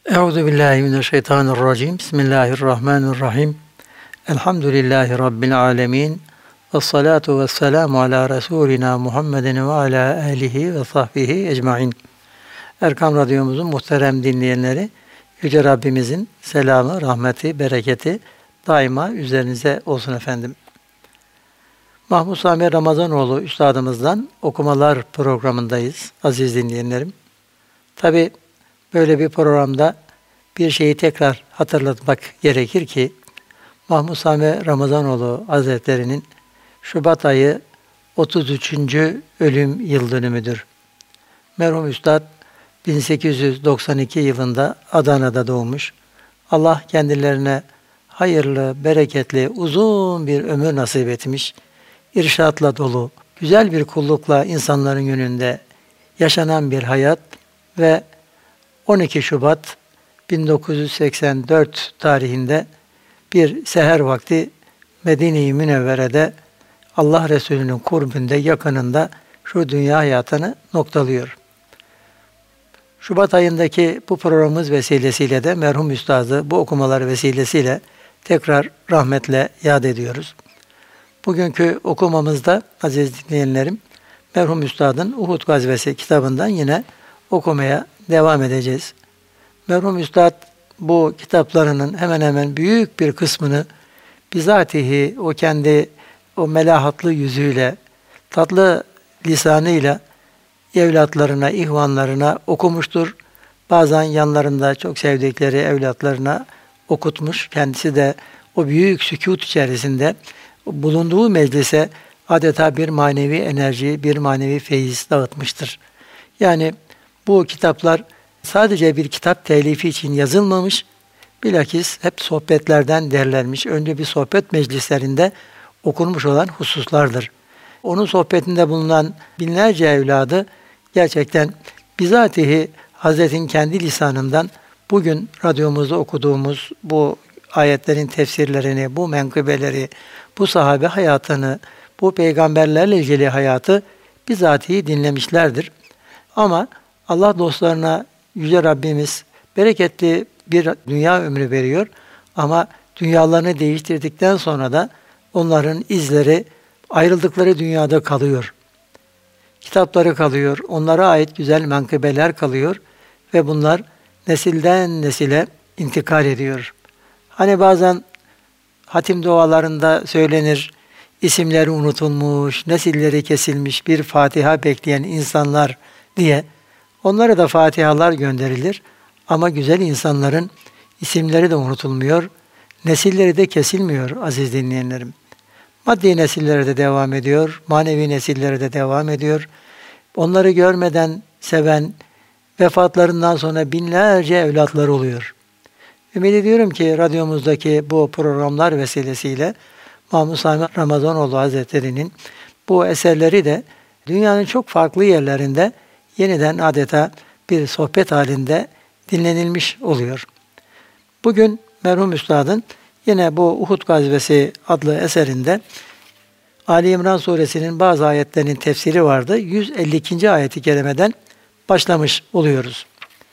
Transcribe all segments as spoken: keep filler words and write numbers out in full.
Euzu billahi mineşşeytanirracim. Bismillahirrahmanirrahim. Elhamdülillahi rabbil alamin. Ves salatu vesselamu ala resulina Muhammedin ve ala alihi ve sahbihi ecmaîn. Erkam Radyomuzun muhterem dinleyenleri, Yüce Rabbimizin selamı, rahmeti, bereketi daima üzerinize olsun efendim. Mahmud Sami Ramazanoğlu üstadımızdan okumalar programındayız aziz dinleyenlerim. Tabi böyle bir programda bir şeyi tekrar hatırlatmak gerekir ki Mahmud Sami Ramazanoğlu Hazretleri'nin Şubat ayı otuz üçüncü ölüm yıl dönümüdür. Merhum Üstad bin sekiz yüz doksan iki yılında Adana'da doğmuş. Allah kendilerine hayırlı, bereketli, uzun bir ömür nasip etmiş. İrşatla dolu, güzel bir kullukla insanların yönünde yaşanan bir hayat ve on iki Şubat bin dokuz yüz seksen dört tarihinde bir seher vakti Medine-i Münevvere'de Allah Resulü'nün kurbünde, yakınında şu dünya hayatını noktalıyor. Şubat ayındaki bu programımız vesilesiyle de merhum üstadı bu okumalar vesilesiyle tekrar rahmetle yad ediyoruz. Bugünkü okumamızda aziz dinleyenlerim, merhum üstadın Uhud Gazvesi kitabından yine okumaya devam edeceğiz. Merhum üstad bu kitaplarının hemen hemen büyük bir kısmını bizatihi o kendi o melahatlı yüzüyle, tatlı lisanıyla evlatlarına, ihvanlarına okumuştur. Bazen yanlarında çok sevdikleri evlatlarına okutmuş. Kendisi de o büyük sükût içerisinde bulunduğu meclise adeta bir manevi enerji, bir manevi feyiz dağıtmıştır. Yani bu kitaplar sadece bir kitap telifi için yazılmamış, bilakis hep sohbetlerden derlenmiş, önce bir sohbet meclislerinde okunmuş olan hususlardır. Onun sohbetinde bulunan binlerce evladı gerçekten bizatihi Hazretin kendi lisanından bugün radyomuzda okuduğumuz bu ayetlerin tefsirlerini, bu menkıbeleri, bu sahabe hayatını, bu peygamberlerle ilgili hayatı bizatihi dinlemişlerdir. Ama Allah dostlarına Yüce Rabbimiz bereketli bir dünya ömrü veriyor ama dünyalarını değiştirdikten sonra da onların izleri ayrıldıkları dünyada kalıyor. Kitapları kalıyor, onlara ait güzel menkıbeler kalıyor ve bunlar nesilden nesile intikal ediyor. Hani bazen hatim dualarında söylenir, isimleri unutulmuş, nesilleri kesilmiş bir Fatiha bekleyen insanlar diye onlara da fatihalar gönderilir. Ama güzel insanların isimleri de unutulmuyor, nesilleri de kesilmiyor aziz dinleyenlerim. Maddi nesillere de devam ediyor, manevi nesillere de devam ediyor. Onları görmeden seven, vefatlarından sonra binlerce evlatları oluyor. Ümit ediyorum ki radyomuzdaki bu programlar vesilesiyle Mahmud Sami Ramazanoğlu Hazretleri'nin bu eserleri de dünyanın çok farklı yerlerinde yeniden adeta bir sohbet halinde dinlenilmiş oluyor. Bugün merhum üstadın yine bu Uhud Gazvesi adlı eserinde Ali İmran suresinin bazı ayetlerinin tefsiri vardı. yüz elli ikinci ayeti kerimeden başlamış oluyoruz.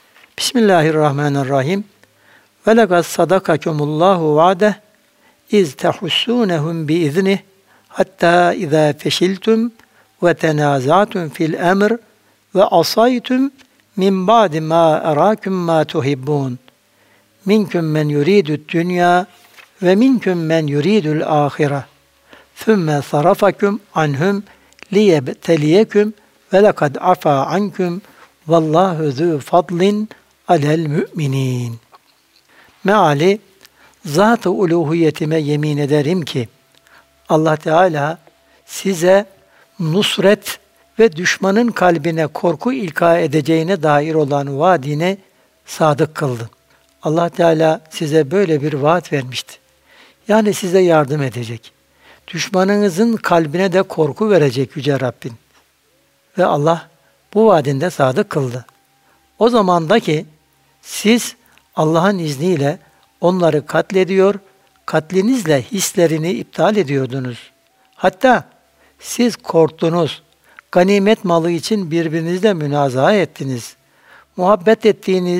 Bismillahirrahmanirrahim. Ve lekad sadakakumullahu va'deh iz tehussunehum bi iznih hatta iza feşiltum ve tenaza'tum fil emr ve asaytum min ba'di ma arakum ma tuhibbun. Minkum men yuridud dünya ve minkum men yuridul ahire. Thumme sarafakum anhum liyebteliyekum ve lekad afa ankum vallahu zu fadlin alel müminin. Meali, zat-ı uluhiyetime yemin ederim ki Allah Teala size nusret ve düşmanın kalbine korku ilka edeceğine dair olan vaadine sadık kıldı. Allah Teala size böyle bir vaat vermişti. Yani size yardım edecek. Düşmanınızın kalbine de korku verecek Yüce Rabbin. Ve Allah bu vaadinde sadık kıldı. O zamandaki siz Allah'ın izniyle onları katlediyor, katlinizle hislerini iptal ediyordunuz. Hatta siz korktunuz, ganimet malı için birbirinizle münazaa ettiniz. Muhabbet ettiğiniz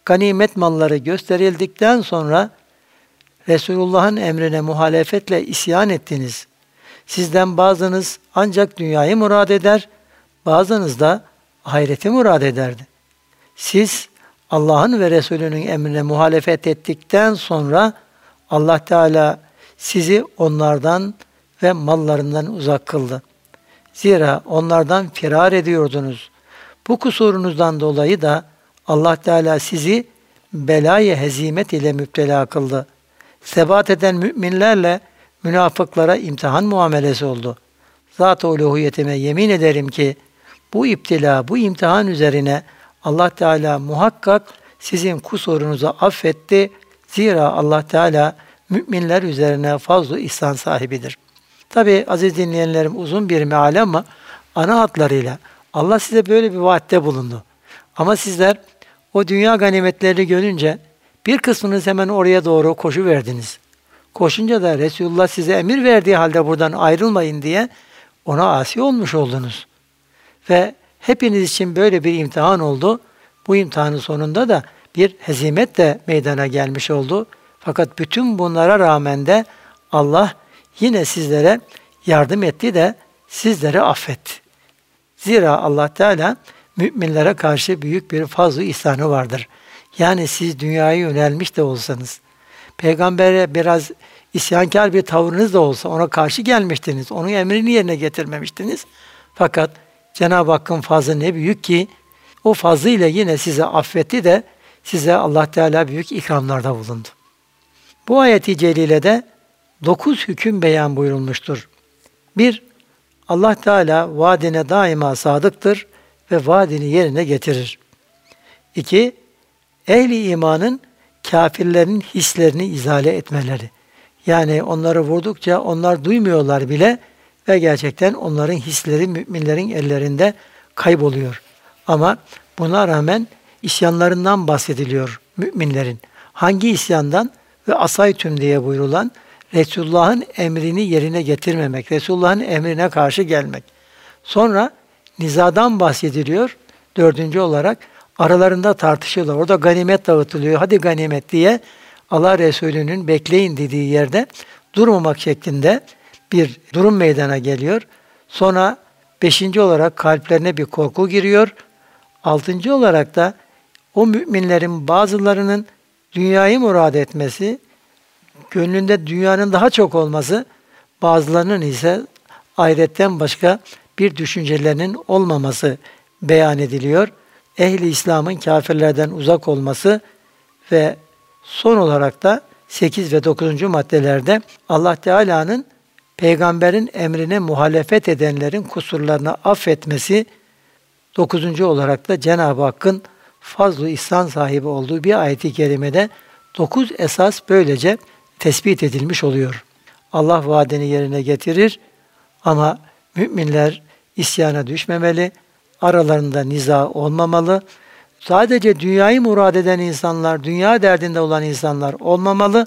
ganimet malları gösterildikten sonra Resulullah'ın emrine muhalefetle isyan ettiniz. Sizden bazınız ancak dünyayı murad eder, bazınız da ahireti murad ederdi. Siz Allah'ın ve Resulünün emrine muhalefet ettikten sonra Allah Teala sizi onlardan ve mallarından uzak kıldı. Zira onlardan firar ediyordunuz. Bu kusurunuzdan dolayı da Allah Teala sizi belaya hezimet ile müptela kıldı. Sebat eden müminlerle münafıklara imtihan muamelesi oldu. Zat-ı uluhiyetime yemin ederim ki bu iptila, bu imtihan üzerine Allah Teala muhakkak sizin kusurunuzu affetti. Zira Allah Teala müminler üzerine fazl-ı ihsan sahibidir. Tabi aziz dinleyenlerim, uzun bir meal ama ana hatlarıyla Allah size böyle bir vaatte bulundu. Ama sizler o dünya ganimetlerini görünce bir kısmınız hemen oraya doğru koşuverdiniz. Koşunca da Resulullah size emir verdiği halde buradan ayrılmayın diye ona asi olmuş oldunuz. Ve hepiniz için böyle bir imtihan oldu. Bu imtihanın sonunda da bir hezimet de meydana gelmiş oldu. Fakat bütün bunlara rağmen de Allah yine sizlere yardım etti de sizleri affetti. Zira Allah Teala müminlere karşı büyük bir fazl-ı ihsanı vardır. Yani siz dünyaya yönelmiş de olsanız, peygambere biraz isyankar bir tavrınız da olsa ona karşı gelmiştiniz, onun emrini yerine getirmemiştiniz. Fakat Cenab-ı Hakk'ın fazlı ne büyük ki o fazlıyla yine size affetti de size Allah Teala büyük ikramlarda bulundu. Bu ayet-i celilede dokuz hüküm beyan buyurulmuştur. Bir, Allah Teala vaadine daima sadıktır ve vaadini yerine getirir. İki, ehli imanın kafirlerin hislerini izale etmeleri. Yani onları vurdukça onlar duymuyorlar bile ve gerçekten onların hisleri müminlerin ellerinde kayboluyor. Ama buna rağmen isyanlarından bahsediliyor müminlerin. Hangi isyandan? Ve asaytüm diye buyurulan Resulullah'ın emrini yerine getirmemek, Resulullah'ın emrine karşı gelmek. Sonra nizadan bahsediliyor. Dördüncü olarak aralarında tartışıyorlar. Orada ganimet dağıtılıyor. Hadi ganimet diye Allah Resulü'nün bekleyin dediği yerde durmamak şeklinde bir durum meydana geliyor. Sonra beşinci olarak kalplerine bir korku giriyor. Altıncı olarak da o müminlerin bazılarının dünyayı murad etmesi, gönlünde dünyanın daha çok olması, bazılarının ise ahiretten başka bir düşüncelerinin olmaması beyan ediliyor. Ehli İslam'ın kafirlerden uzak olması ve son olarak da sekiz ve dokuzuncu maddelerde Allah Teala'nın peygamberin emrine muhalefet edenlerin kusurlarını affetmesi, dokuzuncu olarak da Cenab-ı Hakk'ın fazl-ı ihsan sahibi olduğu bir ayet-i kerimede dokuz esas böylece tespit edilmiş oluyor. Allah vaadini yerine getirir ama müminler isyana düşmemeli, aralarında niza olmamalı, sadece dünyayı murad eden insanlar, dünya derdinde olan insanlar olmamalı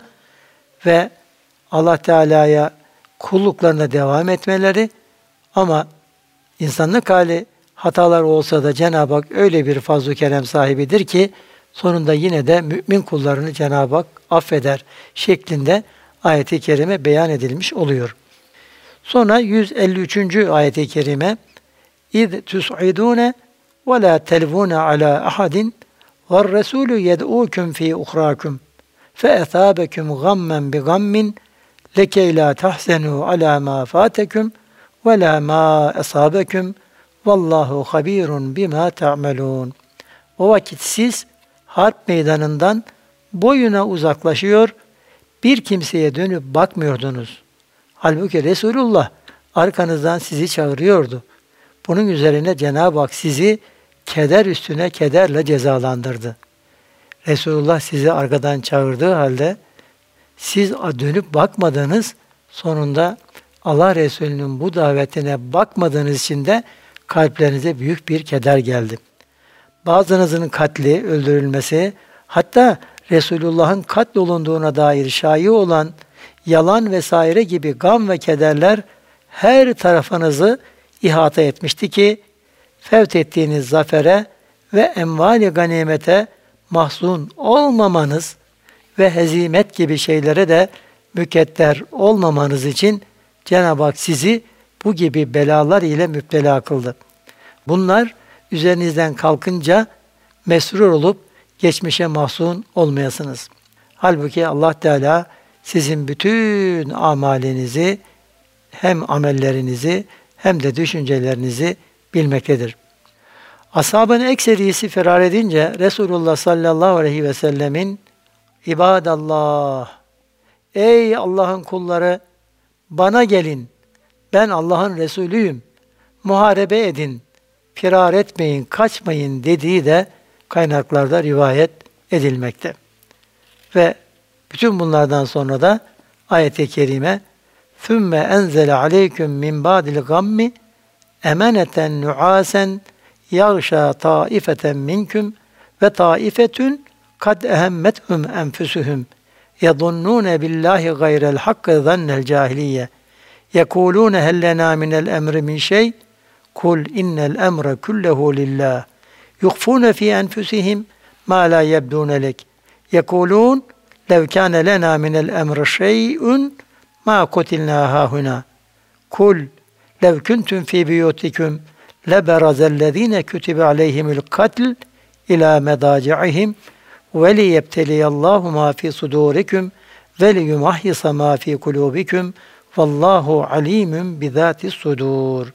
ve Allah Teala'ya kulluklarına devam etmeleri, ama insanlık hali hatalar olsa da Cenab-ı Hak öyle bir fazl-ı kerem sahibidir ki sonunda yine de mümin kullarını Cenab-ı Hak affeder şeklinde ayet-i kerime beyan edilmiş oluyor. Sonra yüz elli üçüncü ayet-i kerime İz tus'idûne ve lâ telvûne alâ ahadin ve'r-resûlü yed'ûküm fî uhrâküm fe'ethâbeküm gammen bi gammin lekey lâ tahzenû alâ mâ fâteküm ve lâ mâ esâbeküm vallahu habirun bima ta'melun. O vakit siz harp meydanından boyuna uzaklaşıyor, bir kimseye dönüp bakmıyordunuz. Halbuki Resulullah arkanızdan sizi çağırıyordu. Bunun üzerine Cenab-ı Hak sizi keder üstüne kederle cezalandırdı. Resulullah sizi arkadan çağırdığı halde siz dönüp bakmadınız, sonunda Allah Resulü'nün bu davetine bakmadığınız için de kalplerinize büyük bir keder geldi. Bazınızın katli, öldürülmesi, hatta Resulullah'ın katlolunduğuna dair şaiye olan yalan vesaire gibi gam ve kederler her tarafınızı ihata etmişti ki fevt ettiğiniz zafere ve envali ganimete mahzun olmamanız ve hezimet gibi şeylere de mükedder olmamanız için Cenab-ı Hak sizi bu gibi belalar ile müptela kıldı. Bunlar üzerinizden kalkınca mesrur olup geçmişe mahzun olmayasınız. Halbuki Allah Teala sizin bütün amalinizi, hem amellerinizi hem de düşüncelerinizi bilmektedir. Ashabın ekserisi firar edince Resulullah sallallahu aleyhi ve sellemin İbadallah, ey Allah'ın kulları, bana gelin, ben Allah'ın Resulüyüm, muharebe edin, firar etmeyin, kaçmayın dediği de kaynaklarda rivayet edilmekte. Ve bütün bunlardan sonra da ayet-i kerime ثُمَّ أَنْزَلَ عَلَيْكُمْ مِنْ بَعْدِ الْغَمِّ اَمَنَةً نُعَاسًا يَغْشَى طَائِفَةً مِنْكُمْ وَطَائِفَةٌ قَدْ اَهَمَّتْهُمْ أَنْفُسُهُمْ يَظُنُّونَ بِاللّٰهِ غَيْرَ الْحَقِّ ظَنَّ الْجَاهِلِيَّةِ يَقُولُونَ هَلْ لَنَا مِنَ الْأَمْرِ مِنْ شَيْءٍ قُلْ إِنَّ الْأَمْرَ كُلَّهُ لِلّٰهِ يُخْفُونَ فِي أَنْفُسِهِمْ مَا لَا يَبْدُونَ لَكَ يَقُولُونَ لَوْ كَانَ لَنَا مِنَ الْأَمْرِ شَيْءٌ مَا قُتِلْنَا هَاهُنَا قُلْ لَوْ كُنْتُمْ فِي بُيُوتِكُمْ لَبَرَزَ الَّذ۪ينَ كُتِبَ عَلَيْهِمُ الْقَتْلِ إِلَى مَضَاجِعِهِمْ وَلِيَبْتَلِيَ اللّٰهُ مَا فِي صُدُورِكُمْ وَلِيُمَحِّصَ مَا فِي قُلُوبِكُمْ وَاللّٰهُ عَلِيمٌ بِذَاتِ الصُّدُورِ.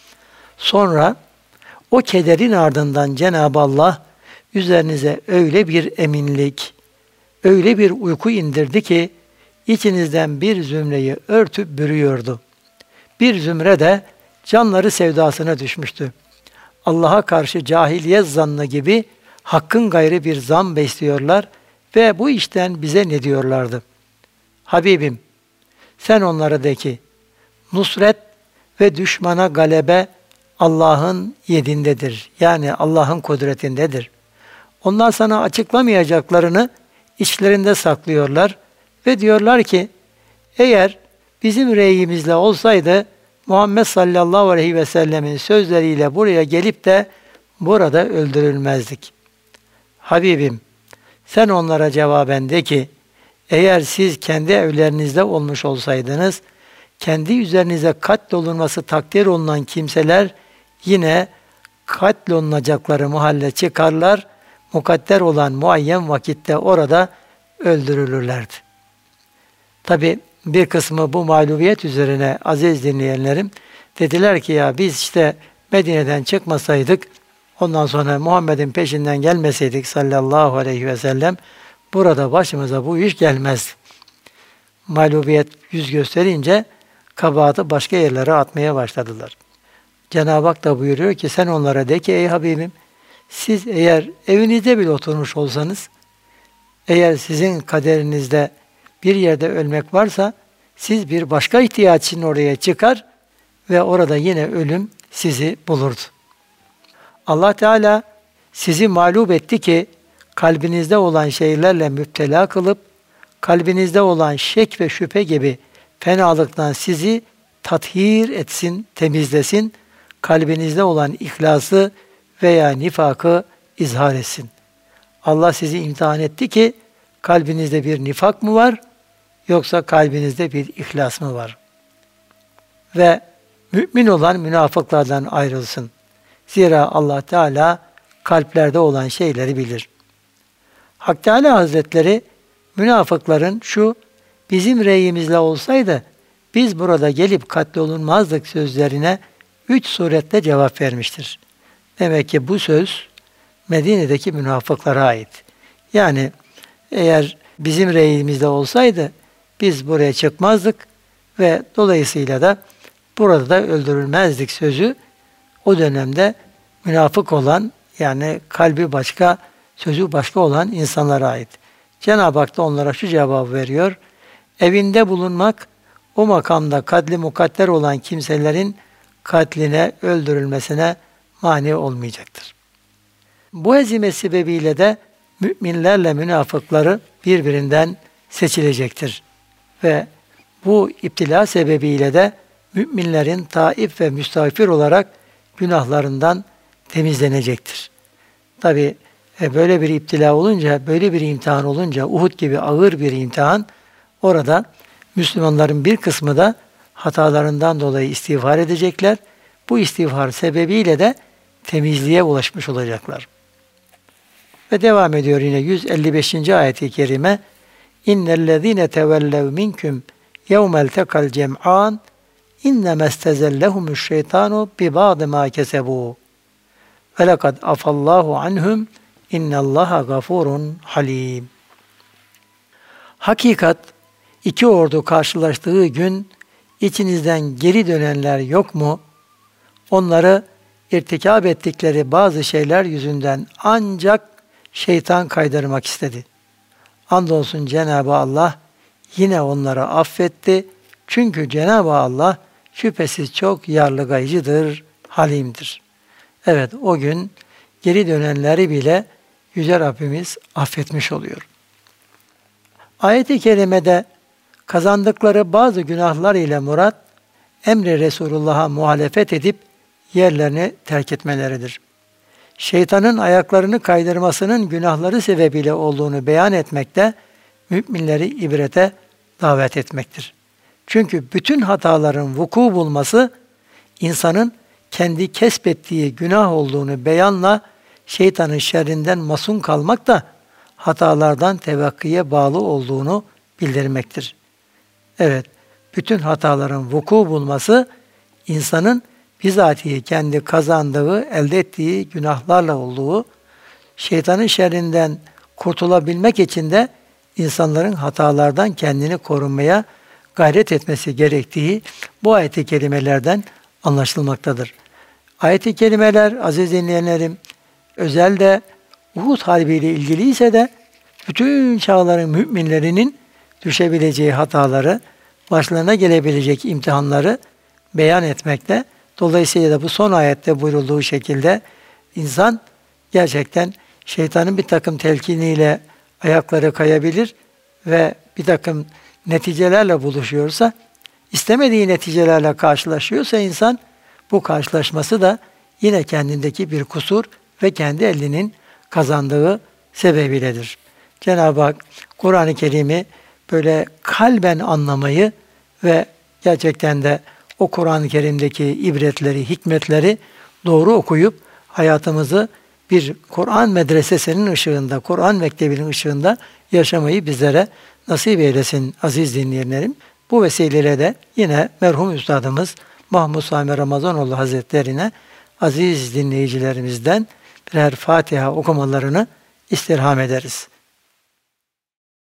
Sonra o kederin ardından Cenab-ı Allah üzerinize öyle bir eminlik, öyle bir uyku indirdi ki içinizden bir zümreyi örtüp bürüyordu. Bir zümre de canları sevdasına düşmüştü. Allah'a karşı cahiliye zannı gibi hakkın gayrı bir zan besliyorlar ve bu işten bize ne diyorlardı? Habibim, sen onlara de ki, nusret ve düşmana galebe Allah'ın yedindedir. Yani Allah'ın kudretindedir. Onlar sana açıklamayacaklarını içlerinde saklıyorlar ve diyorlar ki, eğer bizim reyimizle olsaydı Muhammed sallallahu aleyhi ve sellemin sözleriyle buraya gelip de burada öldürülmezdik. Habibim, sen onlara cevaben de ki, eğer siz kendi evlerinizde olmuş olsaydınız, kendi üzerinize katlolunması takdir olunan kimseler yine katlolunacakları mahalle çıkarlar, mukadder olan muayyen vakitte orada öldürülürlerdi. Tabi bir kısmı bu mağlubiyet üzerine aziz dinleyenlerim dediler ki ya biz işte Medine'den çıkmasaydık, ondan sonra Muhammed'in peşinden gelmeseydik sallallahu aleyhi ve sellem burada başımıza bu iş gelmez. Mağlubiyet yüz gösterince kabahatı başka yerlere atmaya başladılar. Cenab-ı Hak da buyuruyor ki sen onlara de ki ey Habibim, siz eğer evinizde bile oturmuş olsanız, eğer sizin kaderinizde bir yerde ölmek varsa siz bir başka ihtiyaç için oraya çıkar ve orada yine ölüm sizi bulurdu. Allah Teala sizi mağlup etti ki kalbinizde olan şeylerle müptela kılıp kalbinizde olan şek ve şüphe gibi fenalıktan sizi tathir etsin, temizlesin, kalbinizde olan ihlası veya nifakı izhar etsin. Allah sizi imtihan etti ki kalbinizde bir nifak mı var yoksa kalbinizde bir ihlas mı var? Ve mümin olan münafıklardan ayrılsın. Zira Allah Teala kalplerde olan şeyleri bilir. Hak Teala Hazretleri münafıkların şu bizim reyimizle olsaydı biz burada gelip katlolunmazdık sözlerine üç surette cevap vermiştir. Demek ki bu söz Medine'deki münafıklara ait. Yani eğer bizim reyimizde olsaydı biz buraya çıkmazdık ve dolayısıyla da burada da öldürülmezdik sözü o dönemde münafık olan yani kalbi başka, sözü başka olan insanlara ait. Cenab-ı Hak da onlara şu cevabı veriyor. Evinde bulunmak o makamda kadli mukadder olan kimselerin katline, öldürülmesine mani olmayacaktır. Bu hezimet sebebiyle de müminlerle münafıkları birbirinden seçilecektir. Ve bu iptila sebebiyle de müminlerin taif ve müstağfir olarak günahlarından temizlenecektir. Tabi E böyle bir iptila olunca, böyle bir imtihan olunca, Uhud gibi ağır bir imtihan, orada Müslümanların bir kısmı da hatalarından dolayı istiğfar edecekler. Bu istiğfar sebebiyle de temizliğe ulaşmış olacaklar. Ve devam ediyor yine yüz elli beşinci ayet-i kerime. İnnellezîne tevellev minküm yevmel tekal cem'an inneme istezellehumüşşeytanu bi ba'di ma kesebû ve lekad afallahu anhum innallaha gafurun halim. Hakikat, iki ordu karşılaştığı gün içinizden geri dönenler yok mu? Onları irtikab ettikleri bazı şeyler yüzünden ancak şeytan kaydırmak istedi. Andolsun Cenab-ı Allah yine onları affetti. Çünkü Cenab-ı Allah şüphesiz çok yarlıgayıcıdır, halimdir. Evet, o gün geri dönenleri bile Yüce Rabbimiz affetmiş oluyor. Ayet-i kerimede kazandıkları bazı günahlar ile murat, emri Resulullah'a muhalefet edip yerlerini terk etmeleridir. Şeytanın ayaklarını kaydırmasının günahları sebebiyle olduğunu beyan etmekte, müminleri ibrete davet etmektir. Çünkü bütün hataların vuku bulması, insanın kendi kesbettiği günah olduğunu beyanla şeytanın şerrinden masum kalmak da hatalardan tevakkiye bağlı olduğunu bildirmektir. Evet, bütün hataların vuku bulması, insanın bizatihi kendi kazandığı, elde ettiği günahlarla olduğu, şeytanın şerrinden kurtulabilmek için de insanların hatalardan kendini korunmaya gayret etmesi gerektiği bu ayet-i kerimelerden anlaşılmaktadır. Ayet-i kerimeler aziz dinleyenlerim, özelde Uhud Harbi ile ilgili ise de bütün çağların müminlerinin düşebileceği hataları, başlarına gelebilecek imtihanları beyan etmekte. Dolayısıyla da bu son ayette buyurulduğu şekilde insan gerçekten şeytanın bir takım telkiniyle ayakları kayabilir ve bir takım neticelerle buluşuyorsa, istemediği neticelerle karşılaşıyorsa insan, bu karşılaşması da yine kendindeki bir kusur ve kendi elinin kazandığı sebebiyledir. Cenab-ı Hak Kur'an-ı Kerim'i böyle kalben anlamayı ve gerçekten de o Kur'an-ı Kerim'deki ibretleri, hikmetleri doğru okuyup hayatımızı bir Kur'an medresesinin ışığında, Kur'an mektebinin ışığında yaşamayı bizlere nasip eylesin aziz dinleyenlerim. Bu vesileyle de yine merhum üstadımız Mahmud Sami Ramazanoğlu Hazretlerine aziz dinleyicilerimizden birer Fatiha okumalarını istirham ederiz.